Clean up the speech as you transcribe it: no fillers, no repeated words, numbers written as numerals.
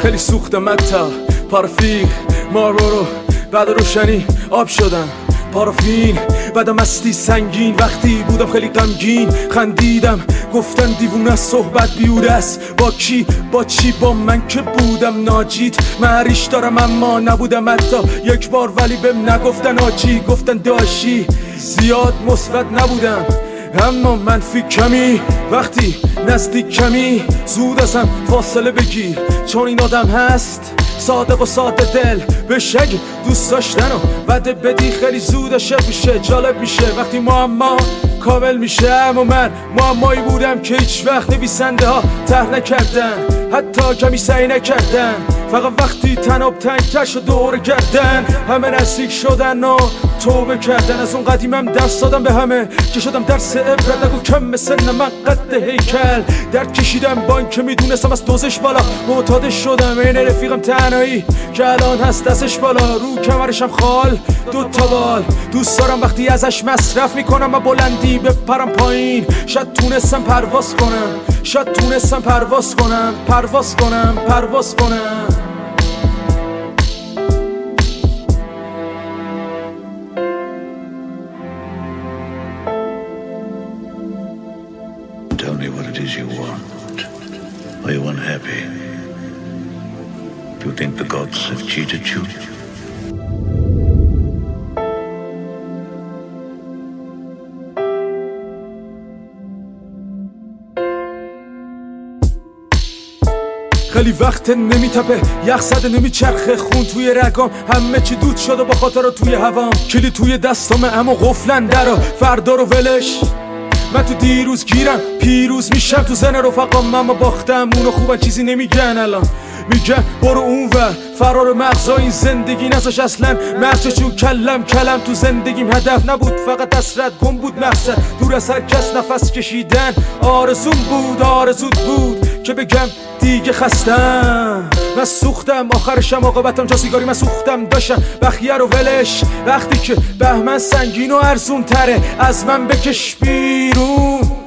خیلی سوختم متا پارافیک مارورو بعد روشنی آب شدم پارافین بعدم مستی سنگین وقتی بودم خیلی غمگین خندیدم گفتن دیوونه صحبت بیوده است با کی با چی با من که بودم ناجیت معریش دارم اما نبودم حتی یک بار ولی بهم نگفتن آجی گفتن داشی زیاد مثبت نبودم اما منفی کمی وقتی نزدیک کمی زود ازم فاصله بگیر چون این آدم هست صادق و ساده دل بهش اگه دوست داشتن و وعده بدی خیلی زود عاشق میشه جالب میشه وقتی معما کامل میشه اما من معمایی بودم که هیچ وقت نویسنده ها طرح نکردن حتی کمی سعی نکردن فقط وقتی تناب تنگتر شد دور گردن همه نزدیک شدن و توبه کردن از اون قدیمم درس دادم به همه که شدم درس عبرت نگو کم مثل من قد هیکل درد کشیدم با این که میدونستم از دوزش بالا معتادش شدم این رفیقم تنهایی که الان هست دستش بالا رو کمرشم خال دوتا بال دوست دارم وقتی ازش مصرف میکنم و بلندی بپرم پایین شاید تونستم پرواز کنم شاید تونستم پرواز کنم پرواز کنم پرواز کنم Tell me what it is you want. Are you unhappy? Do you think the gods have cheated you? خیلی وقت نمیتپه یخ زده نمیچرخه خون توی رگام همه چی دود شده با خاطر توی هوام کلی توی دستام اما قفلن درا فردا رو ولش من تو دیروز گیرم پیروز میشم تو زن رفقام اما باختم اونو خوبن چیزی نمیگن الان میگن برو اون و فرار مغزا این زندگی نزاش اصلا مغزش چون کلم تو زندگیم هدف نبود فقط حسرت گم بود مقصد دور از هر کس نفس کشیدن آرزوم بود آرزود بود که بگم دیگه خستم من سوختم آخرشم عاقبتم جا سیگاری من سوختم داشتم بخیه رو ولش وقتی که بهمن سنگین و ارزون تره از من بکش بیرون